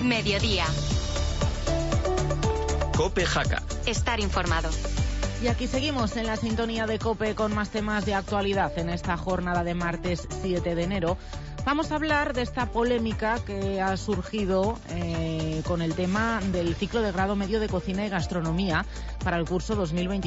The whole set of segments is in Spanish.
Mediodía. COPE Jaca. Estar informado. Y aquí seguimos en la sintonía de COPE con más temas de actualidad en esta jornada de martes 7 de enero. Vamos a hablar de esta polémica que ha surgido con el tema del ciclo de grado medio de cocina y gastronomía para el curso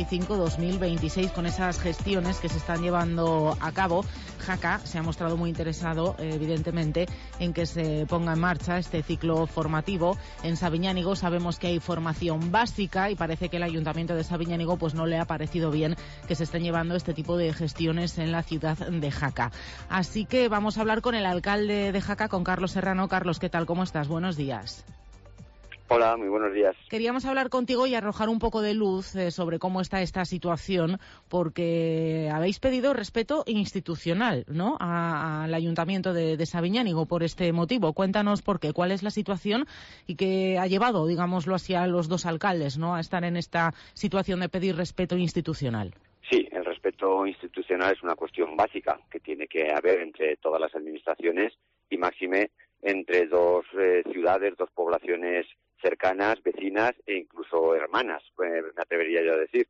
2025-2026, con esas gestiones que se están llevando a cabo. Jaca se ha mostrado muy interesado, evidentemente, en que se ponga en marcha este ciclo formativo. En Sabiñánigo sabemos que hay formación básica y parece que el Ayuntamiento de Sabiñánigo pues no le ha parecido bien que se estén llevando este tipo de gestiones en la ciudad de Jaca. Así que vamos a hablar con el alcalde de Jaca, con Carlos Serrano. Carlos, ¿qué tal? ¿Cómo estás? Buenos días. Hola, muy buenos días. Queríamos hablar contigo y arrojar un poco de luz sobre cómo está esta situación, porque habéis pedido respeto institucional, ¿no?, al Ayuntamiento de Sabiñánigo por este motivo. Cuéntanos por qué, cuál es la situación y qué ha llevado, digámoslo así, a los dos alcaldes, ¿no?, a estar en esta situación de pedir respeto institucional. Sí, el respeto institucional es una cuestión básica que tiene que haber entre todas las administraciones y máxime entre dos ciudades, dos poblaciones cercanas, vecinas e incluso hermanas, me atrevería yo a decir.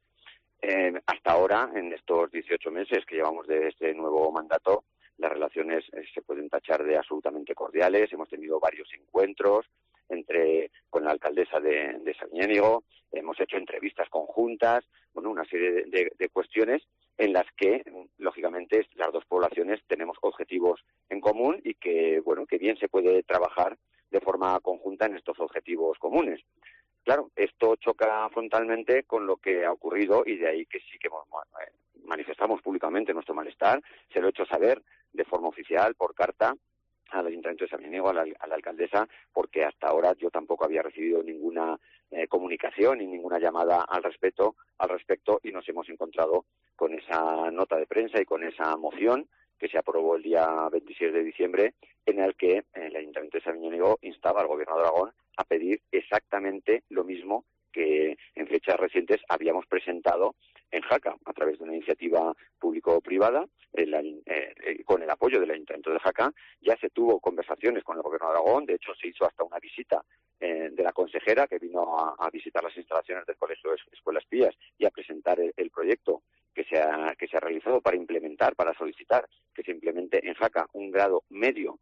Hasta ahora, en estos 18 meses que llevamos de este nuevo mandato, las relaciones se pueden tachar de absolutamente cordiales. Hemos tenido varios encuentros con la alcaldesa de Sabiñánigo, hemos hecho entrevistas conjuntas, bueno, una serie de cuestiones en las que, lógicamente, las dos poblaciones tenemos objetivos en común y que, bueno, que bien se puede trabajar de forma conjunta en estos objetivos comunes. Claro, esto choca frontalmente con lo que ha ocurrido y de ahí que sí que manifestamos públicamente nuestro malestar. Se lo he hecho saber de forma oficial, por carta, al Ayuntamiento de Sabiñánigo, a la alcaldesa, porque hasta ahora yo tampoco había recibido ninguna comunicación ni ninguna llamada al respecto y nos hemos encontrado con esa nota de prensa y con esa moción que se aprobó el día 26 de diciembre, en el que el Ayuntamiento de Sabiñánigo instaba al Gobierno de Aragón a pedir exactamente lo mismo que en fechas recientes habíamos presentado en Jaca, a través de una iniciativa público-privada, con el apoyo del Ayuntamiento de Jaca. Ya se tuvo conversaciones con el Gobierno de Aragón, de hecho se hizo hasta una visita de la consejera que vino a visitar las instalaciones del Colegio Escuelas Pías y a presentar el proyecto que se ha realizado para solicitar que se implemente en Jaca un grado medio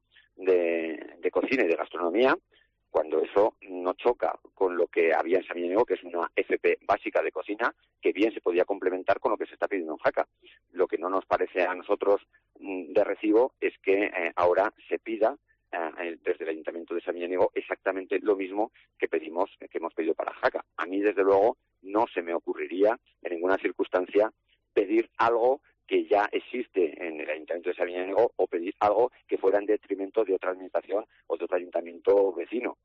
de cocina y de gastronomía, cuando eso no choca con lo que había en Sabiñánigo, que es una FP básica de cocina, que bien se podía complementar con lo que se está pidiendo en Jaca. Lo que no nos parece a nosotros de recibo es que ahora se pida desde el Ayuntamiento de Sabiñánigo exactamente lo mismo que hemos pedido para Jaca. A mí, desde luego, no se me ocurriría en ninguna circunstancia pedir algo que ya existe en el Ayuntamiento de Sabiñánigo o pedir algo que fuera en detrimento de otra administración o de otro ayuntamiento vecino.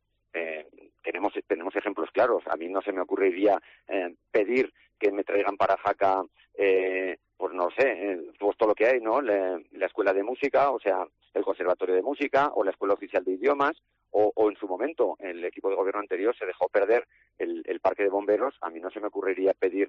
Tenemos ejemplos claros. A mí no se me ocurriría pedir que me traigan para Jaca, pues no sé, pues todo lo que hay, ¿no? La escuela de música, o sea, el conservatorio de música o la escuela oficial de idiomas, o en su momento el equipo de gobierno anterior se dejó perder el parque de bomberos. A mí no se me ocurriría pedir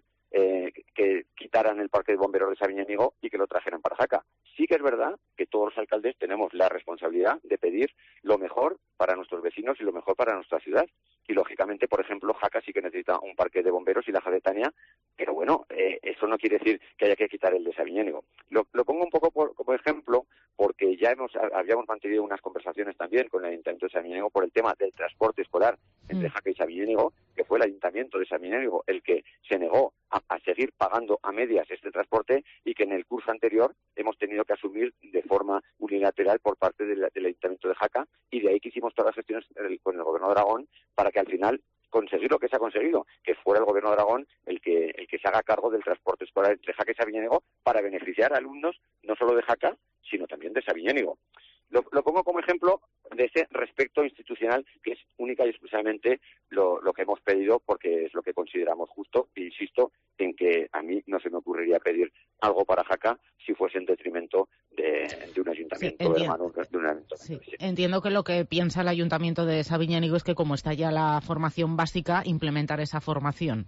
que quitaran el parque de bomberos de Sabiñánigo y que lo trajeran para Jaca. Sí que es verdad que todos los alcaldes tenemos la responsabilidad de pedir lo mejor para nuestros vecinos y lo mejor para nuestra ciudad. Y, lógicamente, por ejemplo, Jaca sí que necesita un parque de bomberos y la Jadetania, pero bueno, eso no quiere decir que haya que quitar el de Sabiñánigo. Lo pongo un poco como ejemplo porque ya habíamos mantenido unas conversaciones también con el Ayuntamiento de Sabiñánigo por el tema del transporte escolar entre Jaca y Sabiñánigo, que fue el Ayuntamiento de Sabiñánigo el que se negó a seguir pagando a medias este transporte y que en el curso anterior hemos tenido que asumir de forma unilateral por parte del Ayuntamiento de Jaca, y de ahí que hicimos todas las gestiones con el Gobierno de Aragón para que al final conseguir lo que se ha conseguido, que fuera el Gobierno de Aragón el que se haga cargo del transporte escolar entre Jaca y Sabiñánigo para beneficiar a alumnos no solo de Jaca, sino también de Sabiñánigo. Lo pongo como ejemplo de ese respeto institucional que es única y exclusivamente lo que hemos pedido, porque es lo que consideramos justo, e insisto en que a mí no se me ocurriría pedir algo para Jaca si fuese en detrimento de un ayuntamiento hermano, de un ayuntamiento. Sí. Entiendo que lo que piensa el Ayuntamiento de Sabiñánigo es que, como está ya la formación básica, implementar esa formación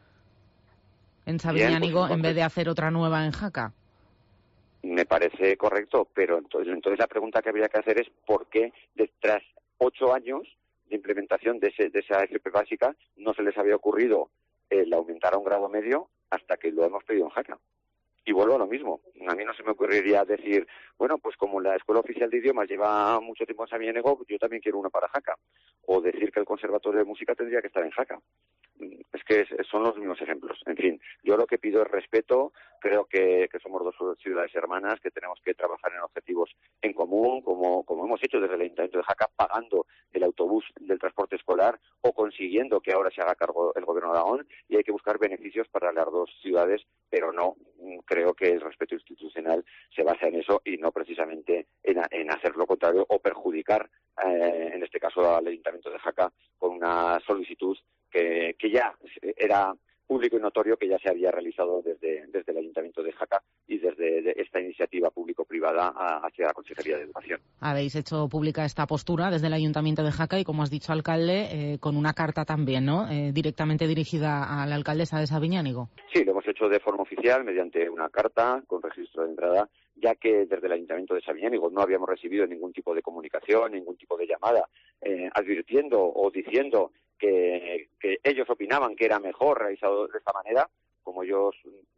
en Sabiñánigo en vez de hacer otra nueva en Jaca. Me parece correcto, pero entonces la pregunta que habría que hacer es ¿por qué tras 8 años de implementación de esa FP básica no se les había ocurrido el aumentar a un grado medio hasta que lo hemos pedido en Jaca. Y vuelvo a lo mismo. A mí no se me ocurriría decir, bueno, pues como la Escuela Oficial de Idiomas lleva mucho tiempo en Samaniego, yo también quiero una para Jaca. O decir que el Conservatorio de Música tendría que estar en Jaca. Es que son los mismos ejemplos. En fin, yo lo que pido es respeto. Creo que somos dos ciudades hermanas, que tenemos que trabajar en objetivos en común, como hemos hecho desde el Ayuntamiento de Jaca, pagando el autobús del transporte escolar o consiguiendo que ahora se haga cargo el Gobierno de Aragón, y hay que buscar beneficios para las dos ciudades, pero no creo que el respeto institucional se basa en eso y no precisamente en hacer lo contrario o perjudicar, en este caso al Ayuntamiento de Jaca, con una solicitud que ya era público y notorio, que ya se había realizado desde el Ayuntamiento de Jaca y desde esta iniciativa público-privada hacia la Consejería de Educación. Habéis hecho pública esta postura desde el Ayuntamiento de Jaca y, como has dicho, alcalde, con una carta también, ¿no? Directamente dirigida a la alcaldesa de Sabiñánigo. Sí, lo hemos hecho de forma oficial mediante una carta con registro de entrada, ya que desde el Ayuntamiento de Sabiñánigo no habíamos recibido ningún tipo de comunicación, ningún tipo de llamada advirtiendo o diciendo que ellos opinaban que era mejor realizado de esta manera. Como ellos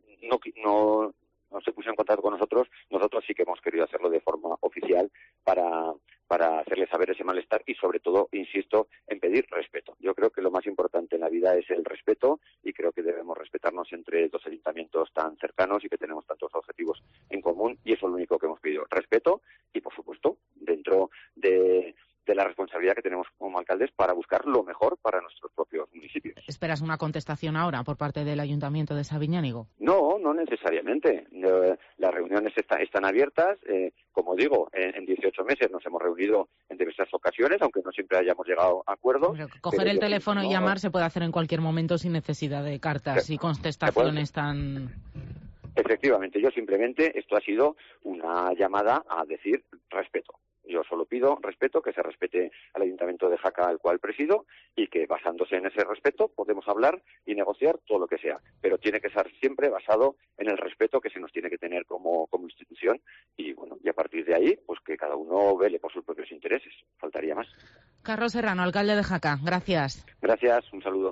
no se pusieron en contacto con nosotros sí que hemos querido hacerlo de forma oficial para hacerles saber ese malestar y, sobre todo, insisto, en pedir respeto. Yo creo que lo más importante en la vida es el respeto, y creo que debemos respetarnos entre dos ayuntamientos tan cercanos y que tenemos tantos objetivos en común, y eso es lo único que hemos pedido: respeto y, por supuesto, dentro de la responsabilidad que tenemos como alcaldes para buscar lo mejor para nuestros propios municipios. ¿Esperas una contestación ahora por parte del Ayuntamiento de Sabiñánigo? No necesariamente. Las reuniones están abiertas. Como digo, en 18 meses nos hemos reunido en diversas ocasiones, aunque no siempre hayamos llegado a acuerdos. Pero coger el teléfono y llamar se puede hacer en cualquier momento sin necesidad de cartas y contestaciones tan... Efectivamente, esto ha sido una llamada a decir respeto. Yo solo pido respeto, que se respete al Ayuntamiento de Jaca, al cual presido, y que, basándose en ese respeto, podemos hablar y negociar todo lo que sea. Pero tiene que ser siempre basado en el respeto que se nos tiene que tener como institución. Y bueno, y a partir de ahí, pues que cada uno vele por sus propios intereses. Faltaría más. Carlos Serrano, alcalde de Jaca. Gracias. Gracias, un saludo.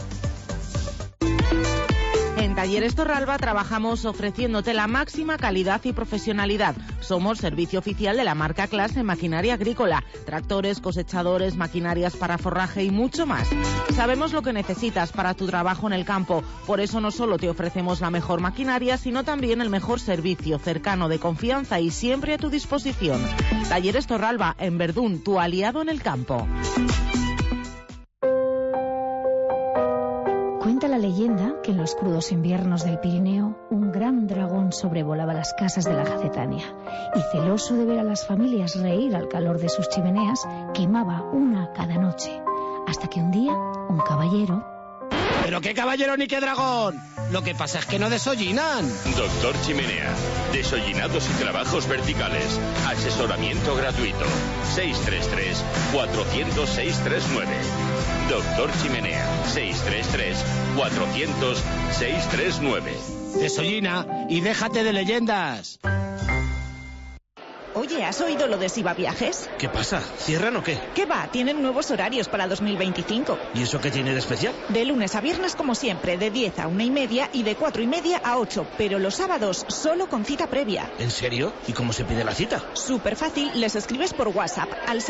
En Talleres Torralba trabajamos ofreciéndote la máxima calidad y profesionalidad. Somos servicio oficial de la marca Class en maquinaria agrícola, tractores, cosechadores, maquinarias para forraje y mucho más. Sabemos lo que necesitas para tu trabajo en el campo. Por eso no solo te ofrecemos la mejor maquinaria, sino también el mejor servicio, cercano, de confianza y siempre a tu disposición. Talleres Torralba, en Verdún, tu aliado en el campo. Cuenta la leyenda que en los crudos inviernos del Pirineo un gran dragón sobrevolaba las casas de la Jacetania y, celoso de ver a las familias reír al calor de sus chimeneas, quemaba una cada noche, hasta que un día un caballero... ¿Pero qué caballero ni qué dragón? Lo que pasa es que no desollinan. Doctor Chimenea. Desollinados y trabajos verticales. Asesoramiento gratuito. 633-400-639. Doctor Chimenea. 633-400-639. Desollina y déjate de leyendas. Oye, ¿has oído lo de Siva Viajes? ¿Qué pasa? ¿Cierran o qué? ¿Qué va? Tienen nuevos horarios para 2025. ¿Y eso qué tiene de especial? De lunes a viernes, como siempre, de 10 a 1:30 y de 4:30 a 8. Pero los sábados, solo con cita previa. ¿En serio? ¿Y cómo se pide la cita? Súper fácil, les escribes por WhatsApp al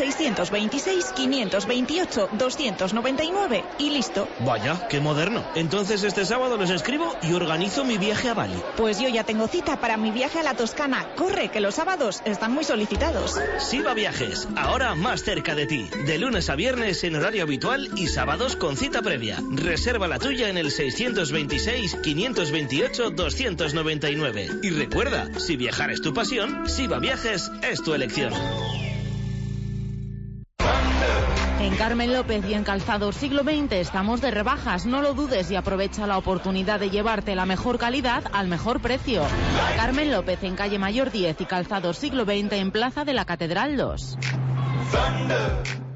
626-528-299 y listo. Vaya, qué moderno. Entonces este sábado les escribo y organizo mi viaje a Bali. Pues yo ya tengo cita para mi viaje a la Toscana. Corre, que los sábados están muy solicitados. Siva Viajes, ahora más cerca de ti. De lunes a viernes en horario habitual y sábados con cita previa. Reserva la tuya en el 626-528-299. Y recuerda, si viajar es tu pasión, Siva Viajes es tu elección. En Carmen López y en Calzados Siglo XX estamos de rebajas. No lo dudes y aprovecha la oportunidad de llevarte la mejor calidad al mejor precio. Carmen López en Calle Mayor 10 y Calzados Siglo XX en Plaza de la Catedral 2.